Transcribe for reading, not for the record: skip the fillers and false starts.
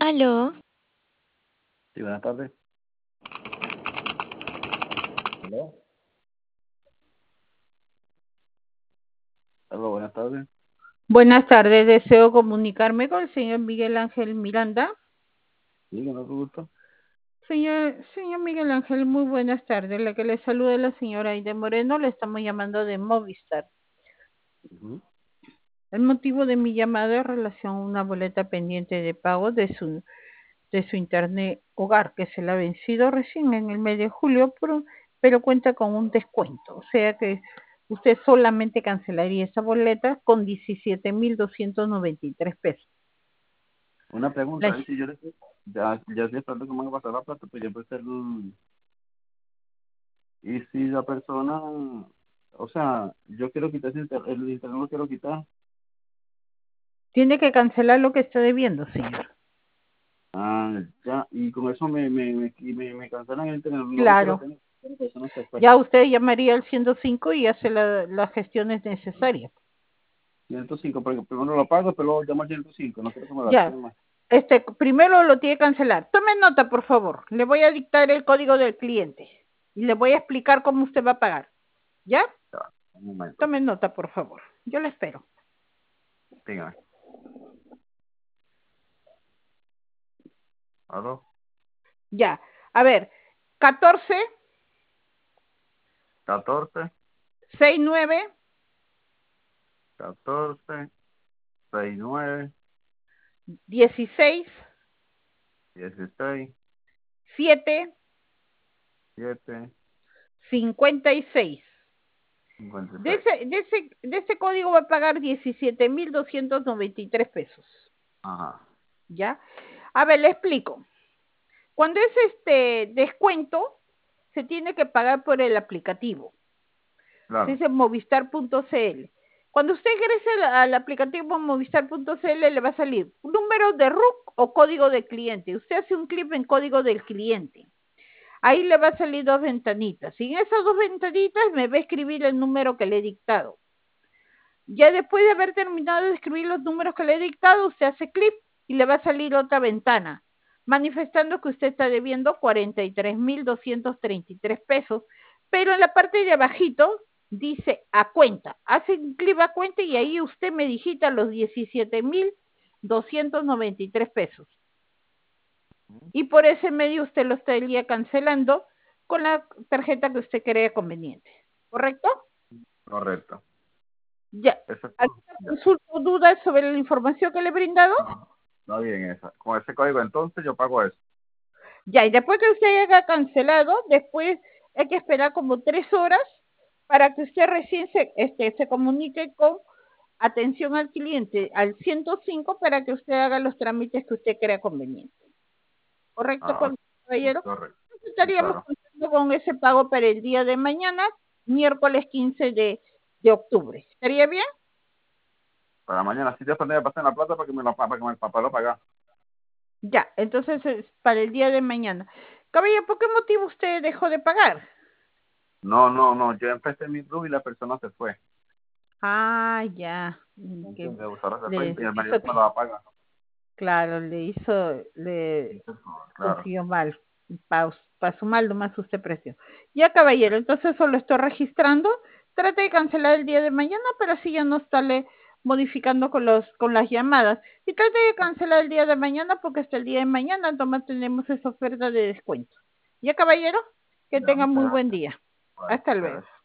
Aló, Sí, buenas tardes. ¿Aló? Aló, buenas tardes. Buenas tardes, deseo comunicarme con el señor Miguel Ángel Miranda. Sí, que no te gusta. Señor Miguel Ángel, muy buenas tardes. La que le saluda es la señora Aide Moreno, le estamos llamando de Movistar. El motivo de mi llamada es en relación a una boleta pendiente de pago de su internet hogar, que se le ha vencido recién en el mes de julio, pero cuenta con un descuento. O sea que usted solamente cancelaría esa boleta con 17.293 pesos. Una pregunta, La- si yo ya estoy esperando que me van a pasar la plata, pues ya puede ser y si la persona, o sea, yo quiero quitar el internet, lo quiero quitar. Tiene que cancelar lo que está debiendo, señor. Ya, y con eso me cancelan el internet, no lo quiero Claro. tener. La persona se fue. Ya usted llamaría al 105 y hace las gestiones necesarias. 105, porque primero lo pago, pero luego llamo al 105, no quiero que me la Ya. tengan más. Primero lo tiene que cancelar. Tome nota, por favor. Le voy a dictar el código del cliente y le voy a explicar cómo usted va a pagar. ¿Ya? Ya, un momento, Tome nota, por favor. Yo le espero. dígame. ¿Aló? Ya. A ver, 14 14, 69 14, 69, 16 16, 7 7, 56. De 56. ese código va a pagar 17.293 pesos. Ajá. ¿Ya? A ver, le explico. Cuando es descuento, se tiene que pagar por el aplicativo. Se Claro. dice movistar.cl. Cuando usted ingrese al aplicativo movistar.cl, le va a salir un número de RUC o código de cliente. Usted hace un clic en código del cliente. Ahí le va a salir dos ventanitas. Y en esas dos ventanitas me va a escribir el número que le he dictado. Ya después de haber terminado de escribir los números que le he dictado, usted hace clic y le va a salir otra ventana, manifestando que usted está debiendo 43.233 pesos, pero en la parte de abajito dice a cuenta. Hace clic a cuenta y ahí usted me digita los 17.293 pesos. Y por ese medio usted lo estaría cancelando con la tarjeta que usted crea conveniente. ¿Correcto? Correcto. Ya. Eso es todo. ¿Alguna Ya. consulta o duda sobre la información que le he brindado? No, está bien esa. Con ese código entonces yo pago eso. Ya, y después que usted haya cancelado, después hay que esperar como 3 horas para que usted recién se comunique con atención al cliente al 105 para que usted haga los trámites que usted crea conveniente. ¿Correcto, Ah, caballero? correcto. Entonces Sí, estaríamos claro. contando con ese pago para el día de mañana, miércoles 15 de octubre. ¿Estaría bien? Para mañana sí te tendría que pasar la plata para que mi papá lo pague. Ya, entonces es para el día de mañana. Caballero, ¿por qué motivo usted dejó de pagar? No. Yo empecé mi club y la persona se fue. Ah, ya. Que Entonces, ahora se fue y le el mañana hizo, me lo va a pagar. claro, le Claro. consiguió mal. Para su mal nomás usted precio. Ya, caballero, entonces eso lo estoy registrando. Trate de cancelar el día de mañana, pero así ya no estarle modificando con las llamadas. Y trate de cancelar el día de mañana porque hasta el día de mañana nomás tenemos esa oferta de descuento. Ya, caballero, que Ya, tenga muchas muy buen gracias. día. Bueno, Hasta muchas gracias. luego.